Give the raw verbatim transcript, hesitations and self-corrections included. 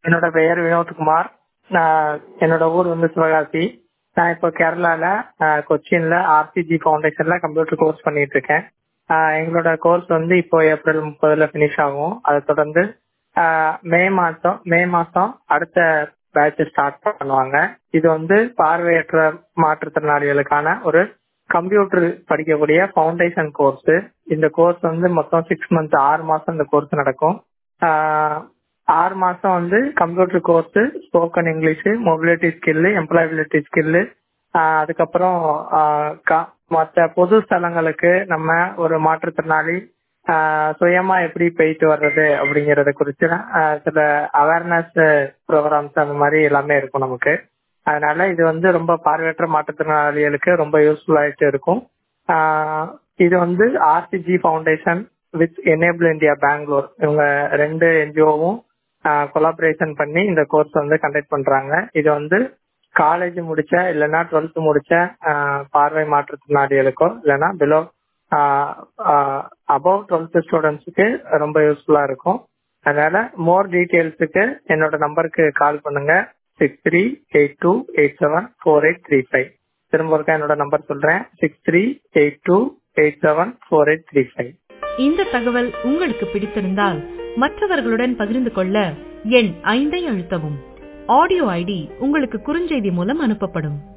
என்னோட பெயர் வினோத்குமார். நான் என்னோட ஊர் வந்து சிவகாசி. நான் இப்போ கேரளால அஹ், கொச்சின்ல ஆர்சிஜி ஃபவுண்டேஷன்ல கம்ப்யூட்டர் கோர்ஸ் பண்ணிட்டு இருக்கேன். அஹ், எங்களோட கோர்ஸ் வந்து இப்போ ஏப்ரல் முப்பதுல ஃபினிஷ் ஆகும். அதை தொடர்ந்து அஹ், மே மாசம் மே மாசம் அடுத்த பேட்ச் ஸ்டார்ட் பண்ணுவாங்க. இது வந்து பார்வையற்ற மாற்றுத்திறனாளிகளுக்கான ஒரு கம்ப்யூட்டர் படிக்கக்கூடிய ஃபவுண்டேஷன் கோர்ஸ். இந்த கோர்ஸ் வந்து மொத்தம் சிக்ஸ் மந்த்ஸ் ஆறு மாசம் இந்த கோர்ஸ் நடக்கும். ஆஹ் ஆறு மாசம் வந்து computer course, spoken English, mobility skill, employability skill, அதுக்கப்புறம் ஆஹ் க- மத்த பொது ஸ்தலங்களுக்கு நம்ம ஒரு மாற்றுத்திறனாளி ஆஹ் சுயமா எப்படி போயிட்டு வர்றது அப்படிங்கறத குறிச்சு ஆஹ் சில அவேர்னஸ் ப்ரோக்ராம்ஸ் அந்த மாதிரி எல்லாமே இருக்கும் நமக்கு. அதனால இது வந்து ரொம்ப பார்வையற்ற மாற்றுத்திறனாளிகளுக்கு ரொம்ப யூஸ்ஃபுல் ஆயிட்டு இருக்கும். ஆஹ் இது வந்து RCG Foundation with Enable India Bengaluru, இவங்க ரெண்டு என்ஜிஓவும் கொலாபரேஷன் பண்ணி இந்த கோர்ஸ் வந்து கண்டக்ட் பண்றாங்க. இது வந்து காலேஜ் முடிச்ச இல்லைன்னா டுவெல்த் முடிச்ச ஆஹ் பார்வை மாற்றுத்திறனாளிகளுக்கோ இல்லைன்னா பிலோ அபவ் டுவெல்த் ஸ்டூடெண்ட்ஸுக்கு ரொம்ப யூஸ்ஃபுல்லா இருக்கும். அதனால மோர் டீட்டெயில்ஸுக்கு என்னோட நம்பருக்கு கால் பண்ணுங்க. Six three eight two eight seven four eight three five. திரும்ப ஒருக்கா என்னோட நம்பர் சொல்றேன். Six three eight two eight seven four eight three five. இந்த தகவல் உங்களுக்கு பிடித்திருந்தால் மற்றவர்களுடன் பகிர்ந்து கொள்ள எண் ஐந்தை அழுத்தவும். ஆடியோ ஐடி உங்களுக்கு குறுஞ்செய்தி மூலம் அனுப்பப்படும்.